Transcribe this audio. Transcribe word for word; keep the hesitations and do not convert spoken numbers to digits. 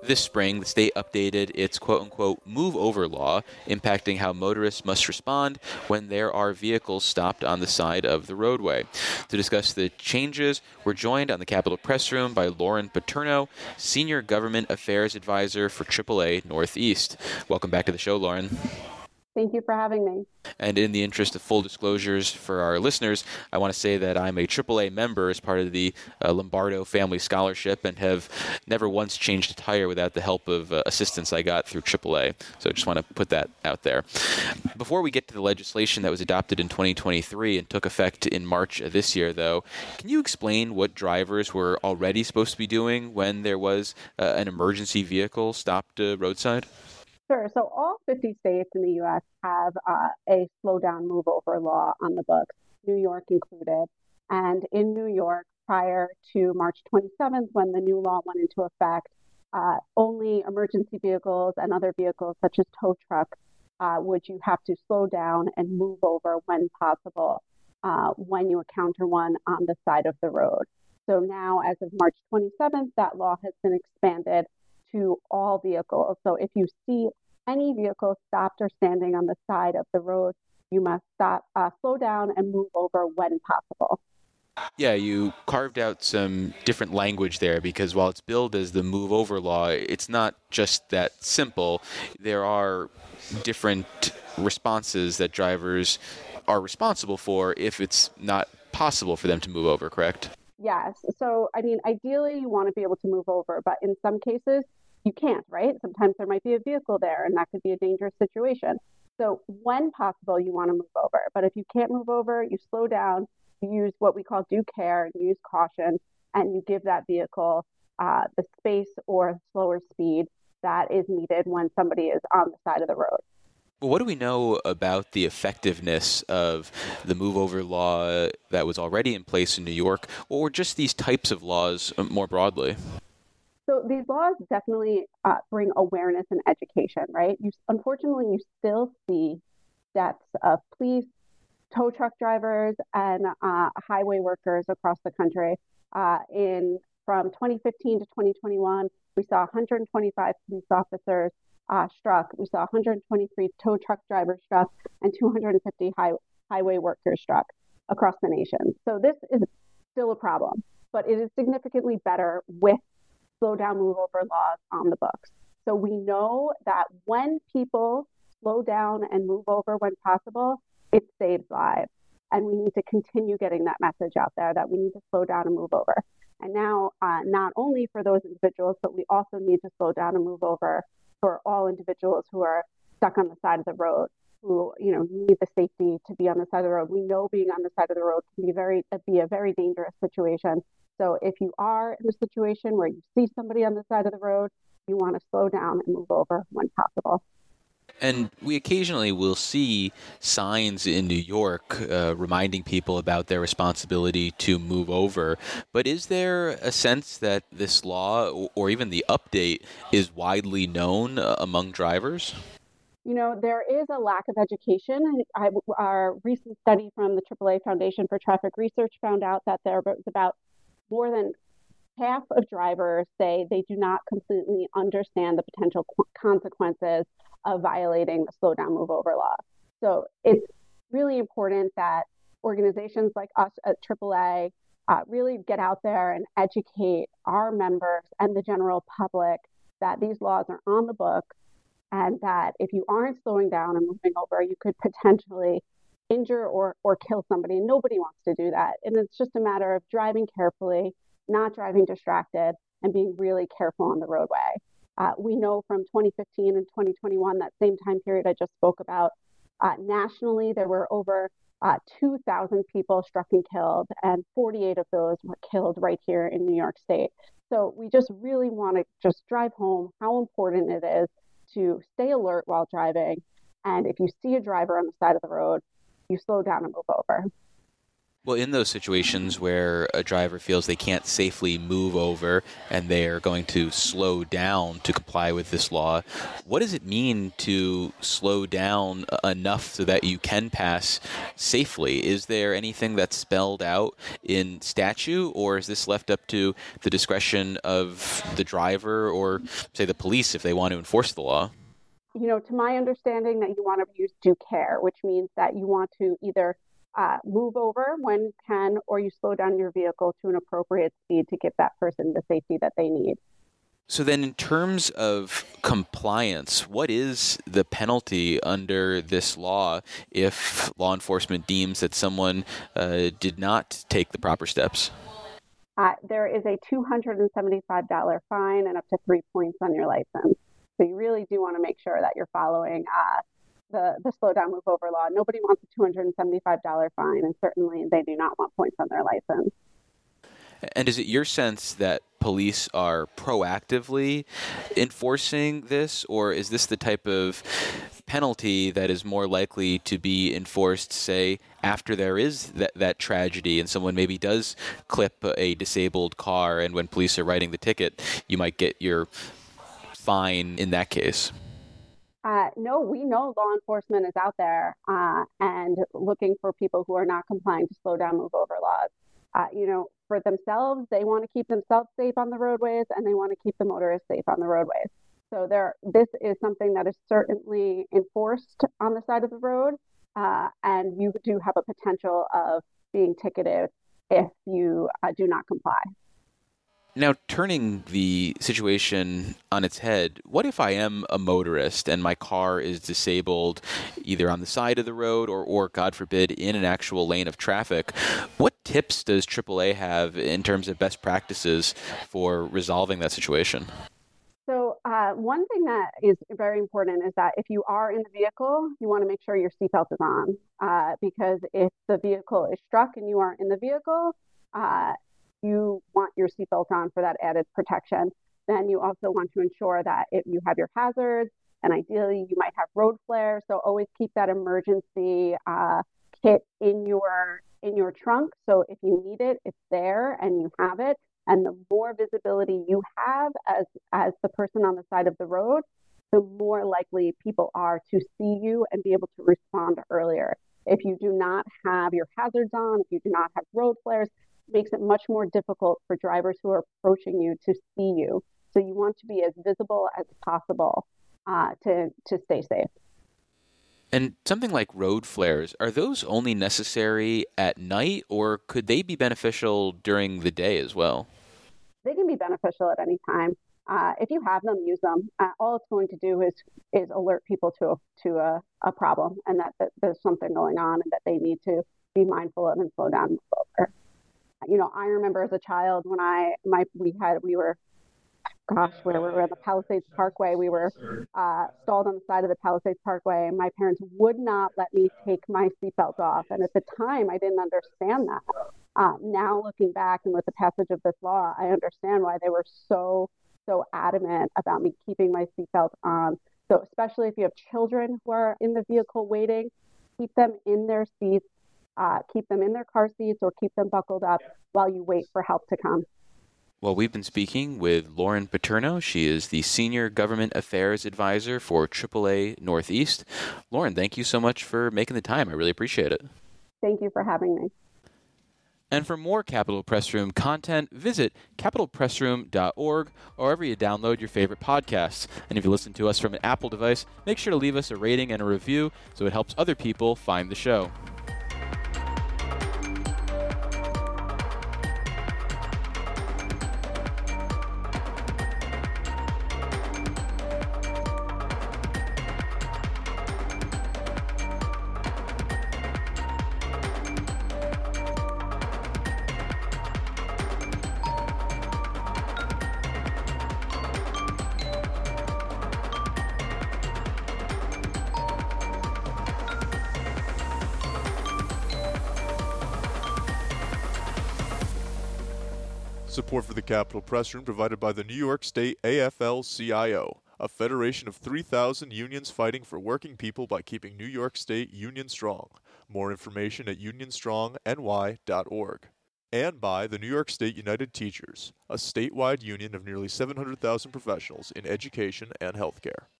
This spring, the state updated its quote-unquote move-over law, impacting how motorists must respond when there are vehicles stopped on the side of the roadway. To discuss the changes, we're joined on the Capitol Press Room by Lauren Paterno, Senior Government Affairs Advisor for triple A Northeast. Welcome back to the show, Lauren. Thank you for having me. And in the interest of full disclosures for our listeners, I want to say that I'm a triple A member as part of the uh, Lombardo Family Scholarship and have never once changed a tire without the help of uh, assistance I got through triple A. So I just want to put that out there. Before we get to the legislation that was adopted in twenty twenty-three and took effect in March of this year, though, can you explain what drivers were already supposed to be doing when there was uh, an emergency vehicle stopped uh, roadside? Sure. So all fifty states in the U S have uh, a slow down, move over law on the books, New York included. And in New York, prior to March twenty-seventh, when the new law went into effect, uh, only emergency vehicles and other vehicles such as tow trucks uh, would you have to slow down and move over when possible uh, when you encounter one on the side of the road. So now, as of March twenty-seventh, that law has been expanded to all vehicles. So if you see any vehicle stopped or standing on the side of the road, you must stop, uh, slow down and move over when possible. Yeah, you carved out some different language there because while it's billed as the move over law, it's not just that simple. There are different responses that drivers are responsible for if it's not possible for them to move over, correct? Yes. So, I mean, ideally, you want to be able to move over, but in some cases, you can't, right? Sometimes there might be a vehicle there, and that could be a dangerous situation. So, when possible, you want to move over. But if you can't move over, you slow down, you use what we call due care, you use caution, and you give that vehicle uh, the space or slower speed that is needed when somebody is on the side of the road. Well, what do we know about the effectiveness of the move over law that was already in place in New York, or just these types of laws more broadly? So these laws definitely uh, bring awareness and education, right? You, unfortunately, you still see deaths of police, tow truck drivers, and uh, highway workers across the country. Uh, in from twenty fifteen to twenty twenty-one, we saw one hundred twenty-five police officers uh, struck. We saw one hundred twenty-three tow truck drivers struck, and two hundred fifty high, highway workers struck across the nation. So this is still a problem, but it is significantly better with slow down, move over laws on the books. So we know that when people slow down and move over when possible, it saves lives. And we need to continue getting that message out there that we need to slow down and move over. And now, uh, not only for those individuals, but we also need to slow down and move over for all individuals who are stuck on the side of the road, who, you know, need the safety to be on the side of the road. We know being on the side of the road can be very be a very dangerous situation. So if you are in a situation where you see somebody on the side of the road, you want to slow down and move over when possible. And we occasionally will see signs in New York uh, reminding people about their responsibility to move over. But is there a sense that this law or even the update is widely known uh, among drivers? You know, there is a lack of education. I, our recent study from the triple A Foundation for Traffic Research found out that there was about more than half of drivers say they do not completely understand the potential consequences of violating the slow down, move over law. So it's really important that organizations like us at triple A uh, really get out there and educate our members and the general public that these laws are on the books and that if you aren't slowing down and moving over, you could potentially injure or, or kill somebody. And nobody wants to do that. And it's just a matter of driving carefully, not driving distracted, and being really careful on the roadway. Uh, we know from twenty fifteen and twenty twenty-one, that same time period I just spoke about, uh, nationally, there were over uh, two thousand people struck and killed, and forty-eight of those were killed right here in New York State. So we just really want to just drive home how important it is to stay alert while driving. And if you see a driver on the side of the road, you slow down and move over. Well, in those situations where a driver feels they can't safely move over and they are going to slow down to comply with this law, what does it mean to slow down enough so that you can pass safely? Is there anything that's spelled out in statute, or is this left up to the discretion of the driver or, say, the police if they want to enforce the law? You know, to my understanding, that you want to use due care, which means that you want to either Uh, move over when you can, or you slow down your vehicle to an appropriate speed to give that person the safety that they need. So then in terms of compliance, what is the penalty under this law if law enforcement deems that someone uh, did not take the proper steps? Uh, there is a two hundred seventy-five dollars fine and up to three points on your license. So you really do want to make sure that you're following uh, the, the slow down, move over law. Nobody wants a two hundred seventy-five dollars fine, and certainly they do not want points on their license. And is it your sense that police are proactively enforcing this, or is this the type of penalty that is more likely to be enforced, say, after there is that, that tragedy and someone maybe does clip a disabled car, and when police are writing the ticket, you might get your fine in that case? Uh, no, we know law enforcement is out there uh, and looking for people who are not complying to slow down, move over laws. Uh, you know, for themselves, they want to keep themselves safe on the roadways, and they want to keep the motorists safe on the roadways. So there, this is something that is certainly enforced on the side of the road, uh, and you do have a potential of being ticketed if you uh, do not comply. Now, turning the situation on its head, what if I am a motorist and my car is disabled either on the side of the road or, or God forbid, in an actual lane of traffic? What tips does triple A have in terms of best practices for resolving that situation? So uh, one thing that is very important is that if you are in the vehicle, you want to make sure your seatbelt is on, uh, because if the vehicle is struck and you are in the vehicle, uh, you want your seatbelt on for that added protection. Then you also want to ensure that if you have your hazards, and ideally you might have road flares, so always keep that emergency uh, kit in your in your trunk. So if you need it, it's there and you have it. And the more visibility you have as as the person on the side of the road, the more likely people are to see you and be able to respond earlier. If you do not have your hazards on, if you do not have road flares, makes it much more difficult for drivers who are approaching you to see you. So you want to be as visible as possible uh, to, to stay safe. And something like road flares, are those only necessary at night, or could they be beneficial during the day as well? They can be beneficial at any time. Uh, if you have them, use them. Uh, all it's going to do is is alert people to, to a, a problem, and that, that there's something going on and that they need to be mindful of and slow down and move over. You know, I remember as a child when I, my, we had, we were, gosh, where we were at the Palisades Parkway, we were uh, stalled on the side of the Palisades Parkway, and my parents would not let me take my seatbelt off. And at the time, I didn't understand that. Uh, now looking back and with the passage of this law, I understand why they were so, so adamant about me keeping my seatbelt on. So especially if you have children who are in the vehicle waiting, keep them in their seats. Uh, keep them in their car seats or keep them buckled up while you wait for help to come. Well, we've been speaking with Lauren Paterno. She is the Senior Government Affairs Advisor for triple A Northeast. Lauren, thank you so much for making the time. I really appreciate it. Thank you for having me. And for more Capitol Press Room content, visit capital press room dot org or wherever you download your favorite podcasts. And if you listen to us from an Apple device, make sure to leave us a rating and a review so it helps other people find the show. Support for the Capitol Press Room provided by the New York State A F L C I O, a federation of three thousand unions fighting for working people by keeping New York State union strong. More information at union strong n y dot org. And by the New York State United Teachers, a statewide union of nearly seven hundred thousand professionals in education and healthcare.